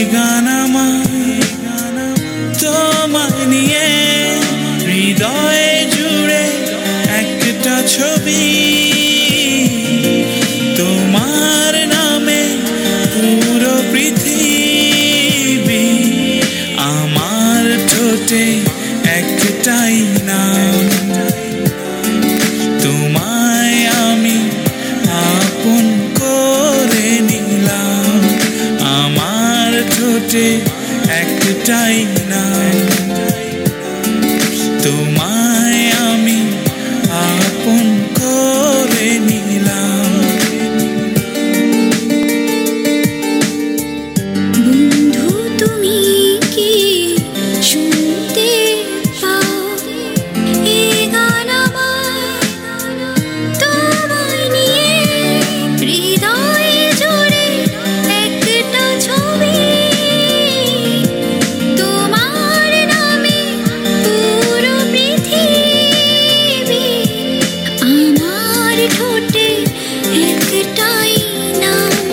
গান আমার তোমায় নিয়ে, হৃদয়ে জুড়ে একটা ছবি তোমার নামে পুরো পৃথিবী। আমার ঠোঁটে একটাই নাম, তোমায় আমি আপন করে নিলাম। আমার ঠোঁটে একটাই নাম, তোমায় আমি আপন করে নিলাম। বন্ধু তুমি কি শুনতে পাও এই গান আমার তোমায় নিয়ে, হৃদয়ে জুড়ে একটা ছবি তোমার নামে পুরো পৃথিবী। আমার ঠোঁটে একটাই নাম,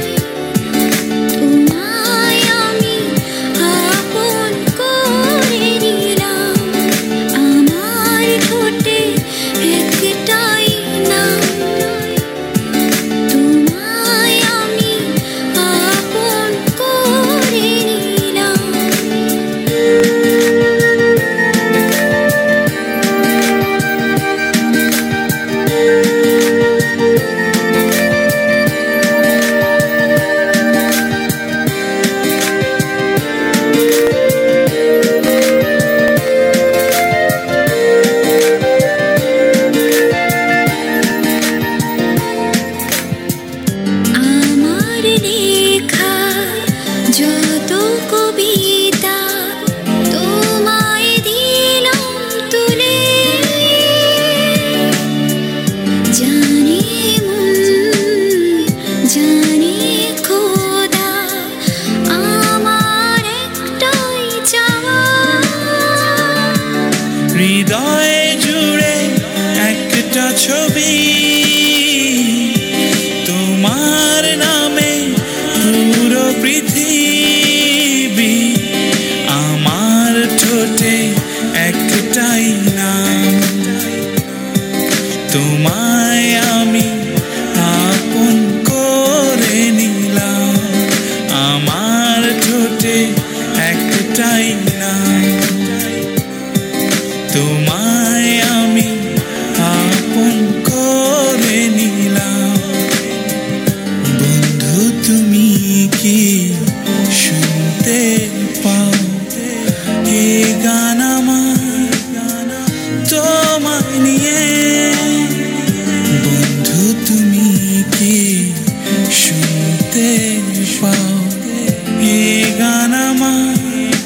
তোমায় আমি আপন করে নিলাম। আমার ঠোঁটে একটাই নাম, তোমায় আমি আপন করে নিলাম। আমার লেখা যত কবিতা তোমায় দিলাম তুলে, জানি মন জানি খোদা আমার একটাই চাওয়া, হৃদয়ে জুড়ে একটা ছবি তোমার নামে পুরো পৃথিবী। আমার ঠোঁটে একটাই নাম, তোমায় আমি আপন করে নিলাম। আমার ঠোঁটে একটাই নাম, তোমায় আমি আপন করে নিলাম। বন্ধু তুমি কি শুনতে পাও এই গান আমার তোমায় নিয়ে? বন্ধু তুমি কি শুনতে পাও এই গান আমার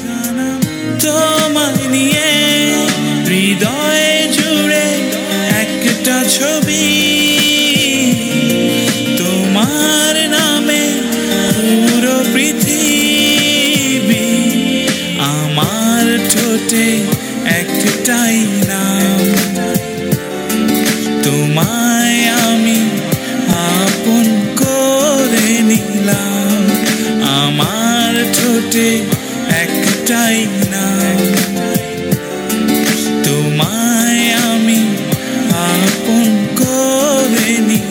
তোমায় নিয়ে, হৃদয়ে জুড়ে একটা ছবি তোমার নামে পুরো পৃথিবী। আমার ঠোঁটে একটাই নাম, তোমায় আমি আপন করে নিলাম। আমার ঠোঁটে একটাই নাম, তোমায় আমি আপন করে নিলাম।